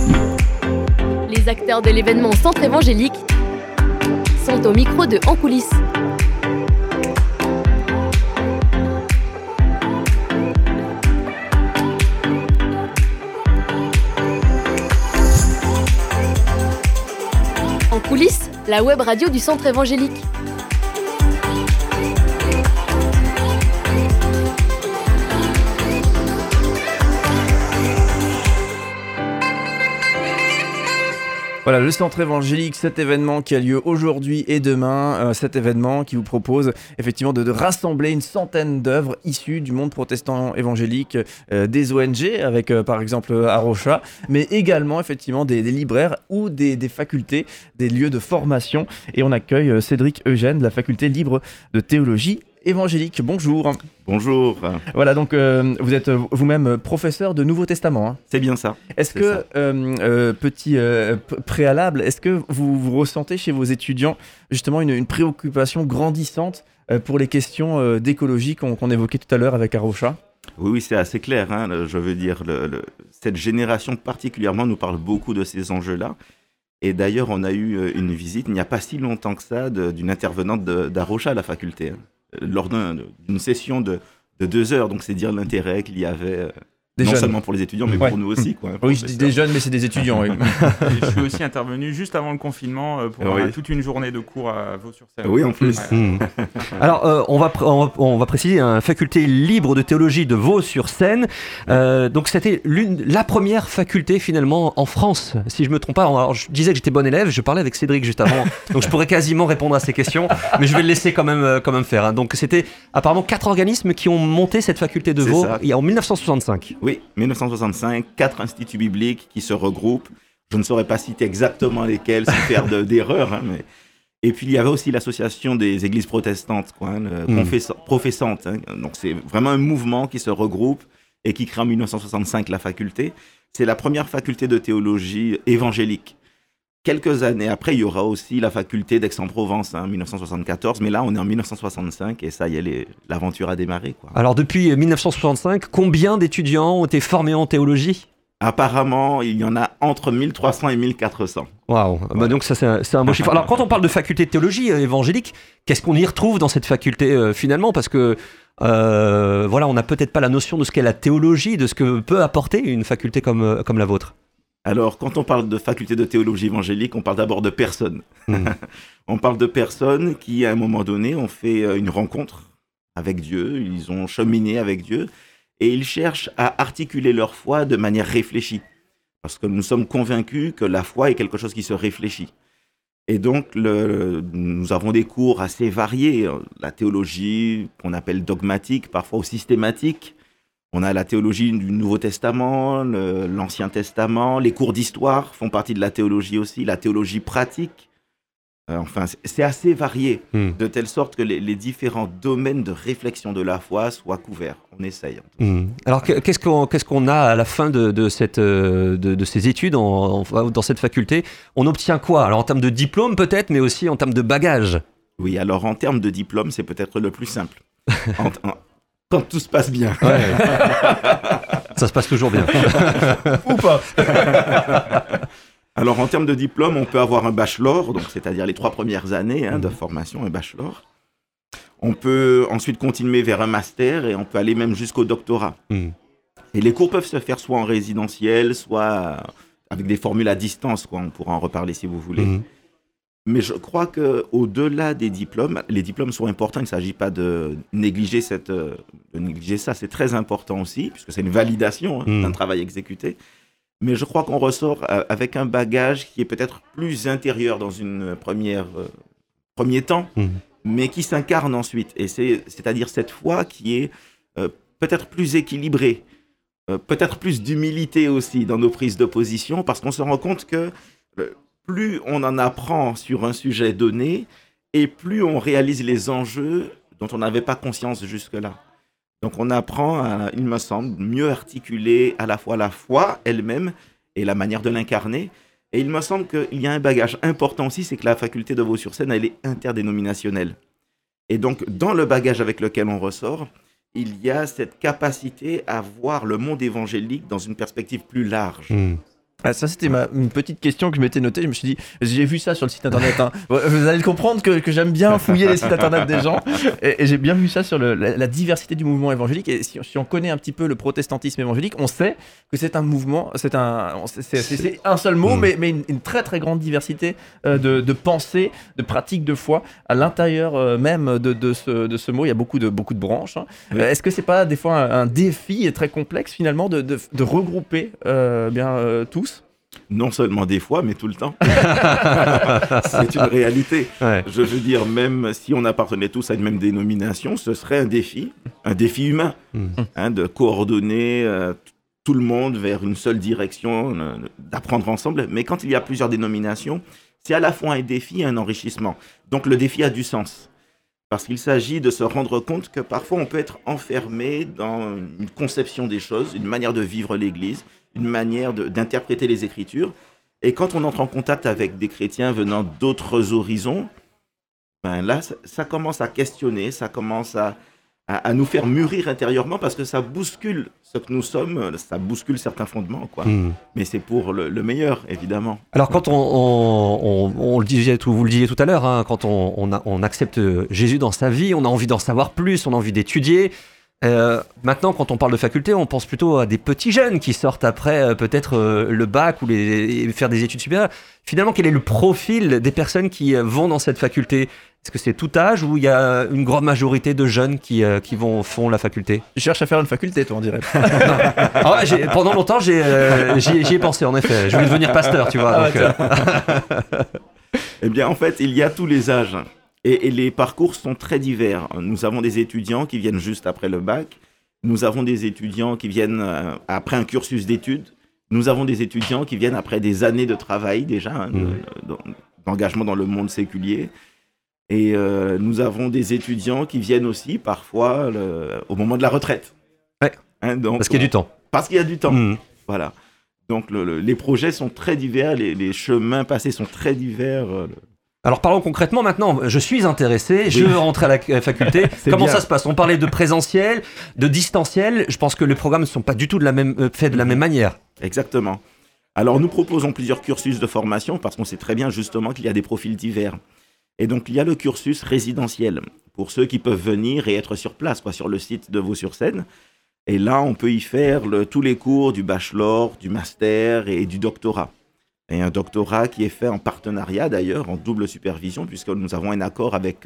Les acteurs de l'événement Centre évangélique sont au micro de En coulisses. En coulisses, la web radio du Centre évangélique. Voilà, le Centre évangélique, cet événement qui a lieu aujourd'hui et demain, cet événement qui vous propose effectivement de rassembler une centaine d'œuvres issues du monde protestant évangélique, des ONG avec par exemple Arocha, mais également effectivement des libraires ou des facultés, des lieux de formation. Et on accueille Cédric Eugène de la faculté libre de théologie évangélique. Bonjour. Bonjour. Voilà, donc vous êtes vous-même professeur de Nouveau Testament. Hein. C'est bien ça. Est-ce que, petit préalable, est-ce que vous ressentez chez vos étudiants justement une préoccupation grandissante pour les questions d'écologie qu'on évoquait tout à l'heure avec Arocha ? Oui, c'est assez clair. Hein. Je veux dire, cette génération particulièrement nous parle beaucoup de ces enjeux-là. Et d'ailleurs, on a eu une visite, il n'y a pas si longtemps que ça, d'une intervenante d'Arocha à la faculté. Hein. Lors d'une session de 2 heures, donc c'est dire l'intérêt qu'il y avait, non seulement pour les étudiants, mais pour nous aussi. Quoi, oui, je dis des jeunes, mais c'est des étudions. Oui. Et je suis aussi intervenu juste avant le confinement pour toute une journée de cours à Vaux-sur-Seine. Oui, en plus. Ouais. Alors, on va préciser, faculté libre de théologie de Vaux-sur-Seine. Donc, c'était la première faculté, finalement, en France, si je ne me trompe pas. Alors, je disais que j'étais bon élève, je parlais avec Cédric juste avant, donc je pourrais quasiment répondre à ces questions, mais je vais le laisser quand même faire. Hein. Donc, c'était apparemment 4 organismes qui ont monté cette faculté de Vaux en 1965. Oui, 1965, 4 instituts bibliques qui se regroupent. Je ne saurais pas citer exactement lesquels, sans faire d'erreurs. Hein, mais... Et puis, il y avait aussi l'association des églises protestantes, professantes. Hein. Donc, c'est vraiment un mouvement qui se regroupe et qui crée en 1965 la faculté. C'est la première faculté de théologie évangélique. Quelques années après, il y aura aussi la faculté d'Aix-en-Provence, en 1974. Mais là, on est en 1965 et ça y est, l'aventure a démarré. Quoi. Alors, depuis 1965, combien d'étudiants ont été formés en théologie ? Apparemment, il y en a entre 1300 et 1400. Waouh, voilà. Donc ça c'est un beau chiffre. Alors quand on parle de faculté de théologie évangélique, qu'est-ce qu'on y retrouve dans cette faculté finalement ? Parce que on n'a peut-être pas la notion de ce qu'est la théologie, de ce que peut apporter une faculté comme la vôtre. Alors quand on parle de faculté de théologie évangélique, on parle d'abord de personnes. On parle de personnes qui à un moment donné ont fait une rencontre avec Dieu, ils ont cheminé avec Dieu. Et ils cherchent à articuler leur foi de manière réfléchie. Parce que nous sommes convaincus que la foi est quelque chose qui se réfléchit. Et donc, nous avons des cours assez variés. La théologie qu'on appelle dogmatique, parfois ou systématique. On a la théologie du Nouveau Testament, l'Ancien Testament. Les cours d'histoire font partie de la théologie aussi. La théologie pratique. Enfin, c'est assez varié, de telle sorte que les différents domaines de réflexion de la foi soient couverts. On essaye. Alors, qu'est-ce qu'on a à la fin de ces études dans cette faculté ? On obtient quoi ? Alors, en termes de diplôme peut-être, mais aussi en termes de bagage. Oui, alors en termes de diplôme, c'est peut-être le plus simple. Quand tout se passe bien. Ouais. Ça se passe toujours bien. Ou pas. Alors, en termes de diplôme, on peut avoir un bachelor, donc c'est-à-dire les 3 premières années de formation, un bachelor. On peut ensuite continuer vers un master et on peut aller même jusqu'au doctorat. Et les cours peuvent se faire soit en résidentiel, soit avec des formules à distance, quoi. On pourra en reparler si vous voulez. Mais je crois qu'au-delà des diplômes, les diplômes sont importants. Il ne s'agit pas de négliger ça. C'est très important aussi, puisque c'est une validation d'un travail exécuté. Mais je crois qu'on ressort avec un bagage qui est peut-être plus intérieur dans une premier temps, mais qui s'incarne ensuite. Et c'est-à-dire cette foi qui est peut-être plus équilibrée, peut-être plus d'humilité aussi dans nos prises de position, parce qu'on se rend compte que plus on en apprend sur un sujet donné, et plus on réalise les enjeux dont on n'avait pas conscience jusque-là. Donc on apprend à, il me semble, mieux articuler à la fois la foi elle-même et la manière de l'incarner. Et il me semble qu'il y a un bagage important aussi, c'est que la faculté de Vaux-sur-Seine, elle est interdénominationnelle. Et donc dans le bagage avec lequel on ressort, il y a cette capacité à voir le monde évangélique dans une perspective plus large. Ça, c'était une petite question que je m'étais notée. Je me suis dit, j'ai vu ça sur le site internet. Hein. Vous allez comprendre que j'aime bien fouiller les sites internet des gens. Et j'ai bien vu ça sur la diversité du mouvement évangélique. Et si on connaît un petit peu le protestantisme évangélique, on sait que c'est un mouvement, c'est un seul mot, mais une très très grande diversité de pensées, de pratiques de foi à l'intérieur même de ce mot. Il y a beaucoup de branches. Hein. Oui. Est-ce que c'est pas des fois un défi très complexe finalement de regrouper tous? Non seulement des fois, mais tout le temps. C'est une réalité. Ouais. Je veux dire, même si on appartenait tous à une même dénomination, ce serait un défi humain, de coordonner tout le monde vers une seule direction, d'apprendre ensemble. Mais quand il y a plusieurs dénominations, c'est à la fois un défi et un enrichissement. Donc le défi a du sens. Parce qu'il s'agit de se rendre compte que parfois on peut être enfermé dans une conception des choses, une manière de vivre l'Église, une manière d'interpréter les Écritures. Et quand on entre en contact avec des chrétiens venant d'autres horizons, là, ça commence à questionner, ça commence à nous faire mûrir intérieurement parce que ça bouscule ce que nous sommes, ça bouscule certains fondements, quoi. Mais c'est pour le meilleur, évidemment. Alors quand on le disait, vous le disiez tout à l'heure, hein, quand on accepte Jésus dans sa vie, on a envie d'en savoir plus, on a envie d'étudier. Maintenant, quand on parle de faculté, on pense plutôt à des petits jeunes qui sortent après peut-être le bac ou faire des études supérieures. Finalement, quel est le profil des personnes qui vont dans cette faculté ? Est-ce que c'est tout âge ou il y a une grande majorité de jeunes qui font la faculté ? Tu cherches à faire une faculté, toi, on dirait. Pendant longtemps, j'y ai pensé, en effet. Je voulais devenir pasteur, tu vois. Eh bien, en fait, il y a tous les âges. Et les parcours sont très divers. Nous avons des étudiants qui viennent juste après le bac. Nous avons des étudiants qui viennent après un cursus d'études. Nous avons des étudiants qui viennent après des années de travail déjà, d'engagement dans le monde séculier. Et nous avons des étudiants qui viennent aussi parfois au moment de la retraite. Ouais. Donc, parce qu'il y a du temps. Parce qu'il y a du temps. Voilà. Donc les projets sont très divers, les chemins passés sont très divers. Alors parlons concrètement maintenant, je suis intéressé, je veux rentrer à la faculté. Comment ça se passe ? On parlait de présentiel, de distanciel, je pense que les programmes ne sont pas du tout faits de la même manière. Exactement. Alors nous proposons plusieurs cursus de formation parce qu'on sait très bien justement qu'il y a des profils divers. Et donc il y a le cursus résidentiel pour ceux qui peuvent venir et être sur place, sur le site de Vaux-sur-Seine. Et là on peut y faire tous les cours du bachelor, du master et du doctorat. Et un doctorat qui est fait en partenariat d'ailleurs, en double supervision, puisque nous avons un accord avec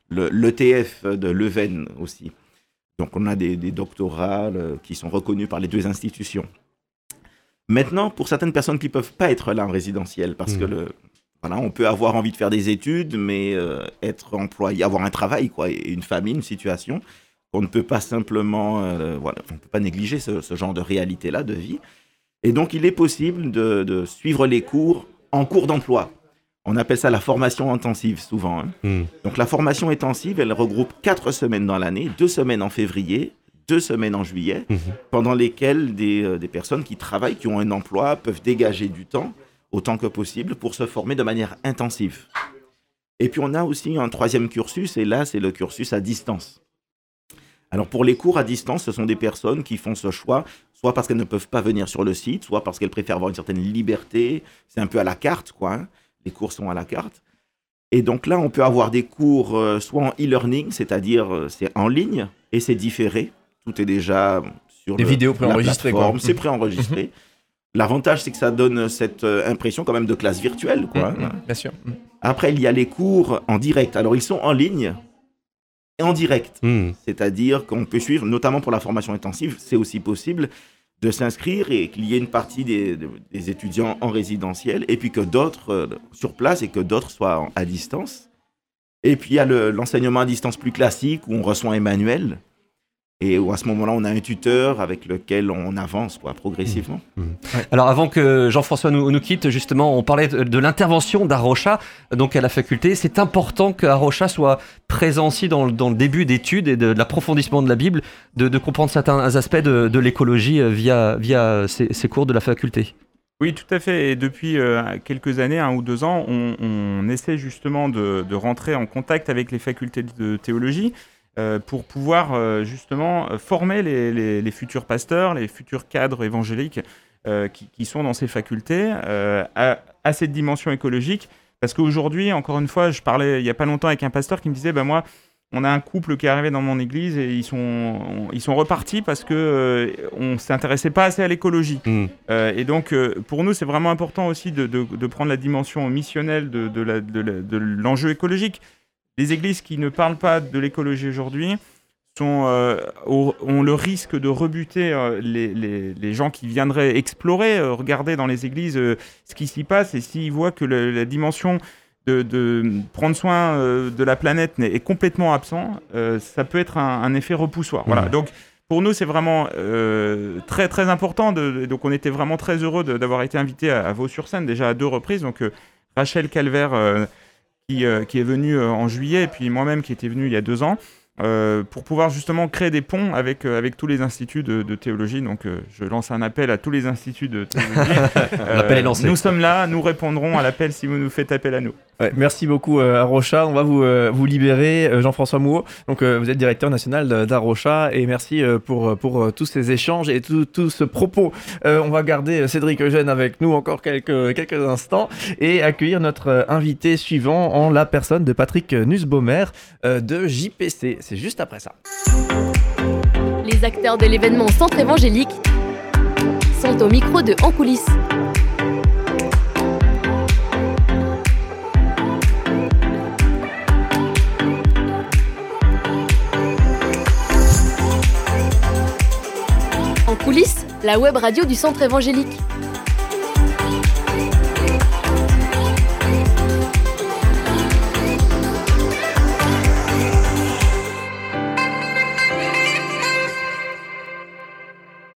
l'ETF de Leuven aussi. Donc on a des doctorats qui sont reconnus par les deux institutions. Maintenant, pour certaines personnes qui ne peuvent pas être là en résidentiel, parce que on peut avoir envie de faire des études, mais être employé, avoir un travail, et une famille, une situation, on ne peut pas simplement, on ne peut pas négliger ce genre de réalité-là, de vie. Et donc, il est possible de suivre les cours en cours d'emploi. On appelle ça la formation intensive, souvent. Donc, la formation intensive, elle regroupe 4 semaines dans l'année, 2 semaines en février, 2 semaines en juillet, pendant lesquelles des personnes qui travaillent, qui ont un emploi, peuvent dégager du temps, autant que possible, pour se former de manière intensive. Et puis, on a aussi un 3e cursus, et là, c'est le cursus à distance. Alors, pour les cours à distance, ce sont des personnes qui font ce choix, soit parce qu'elles ne peuvent pas venir sur le site, soit parce qu'elles préfèrent avoir une certaine liberté. C'est un peu à la carte, Les cours sont à la carte. Et donc là, on peut avoir des cours soit en e-learning, c'est-à-dire c'est en ligne, et c'est différé. Tout est déjà sur des vidéos préenregistrées, la plateforme, c'est préenregistré. L'avantage, c'est que ça donne cette impression quand même de classe virtuelle, Bien sûr. Après, il y a les cours en direct. Alors, ils sont en ligne, en direct, c'est-à-dire qu'on peut suivre, notamment pour la formation intensive, c'est aussi possible de s'inscrire et qu'il y ait une partie des étudiants en résidentiel et puis que d'autres sur place et que d'autres soient à distance. Et puis il y a l'enseignement à distance plus classique où on reçoit un manuel et où à ce moment-là on a un tuteur avec lequel on avance progressivement. Ouais. Alors avant que Jean-François nous quitte, justement, on parlait de l'intervention d'Arocha donc à la faculté. C'est important qu'Arocha soit présent aussi dans le début d'études et de l'approfondissement de la Bible, de comprendre certains aspects de l'écologie via ces cours de la faculté. Oui, tout à fait. Et depuis quelques années, 1 ou 2 ans, on essaie justement de rentrer en contact avec les facultés de théologie pour pouvoir justement former les futurs pasteurs, les futurs cadres évangéliques qui sont dans ces facultés à cette dimension écologique. Parce qu'aujourd'hui, encore une fois, je parlais il n'y a pas longtemps avec un pasteur qui me disait moi, on a un couple qui est arrivé dans mon église et ils sont repartis parce que on ne s'intéressait pas assez à l'écologie. Et donc, pour nous, c'est vraiment important aussi de prendre la dimension missionnelle de l'enjeu écologique. Les églises qui ne parlent pas de l'écologie aujourd'hui ont le risque de rebuter les gens qui viendraient explorer, regarder dans les églises ce qui s'y passe, et s'ils voient que la dimension de prendre soin de la planète est complètement absent, ça peut être un effet repoussoir. Voilà. Donc pour nous, c'est vraiment très très important. Donc on était vraiment très heureux d'avoir été invités à Vaux-sur-Seine, déjà à 2 reprises. Donc Rachel Calvert qui est venue en juillet, et puis moi-même qui était venu il y a 2 ans. Pour pouvoir justement créer des ponts avec tous les instituts de théologie. Donc je lance un appel à tous les instituts de théologie. L'appel est lancé. Nous sommes là, nous répondrons à l'appel si vous nous faites appel à nous. Ouais, merci beaucoup Arocha, on va vous libérer, Jean-François Mouot. Donc vous êtes directeur national d'Arocha, et merci pour tous ces échanges et tout ce propos. On va garder Cédric Eugène avec nous encore quelques instants et accueillir notre invité suivant en la personne de Patrick Nussbaumer de JPC. C'est juste après ça. Les acteurs de l'événement Centre évangélique sont au micro de En coulisses. En coulisses, la web radio du Centre évangélique.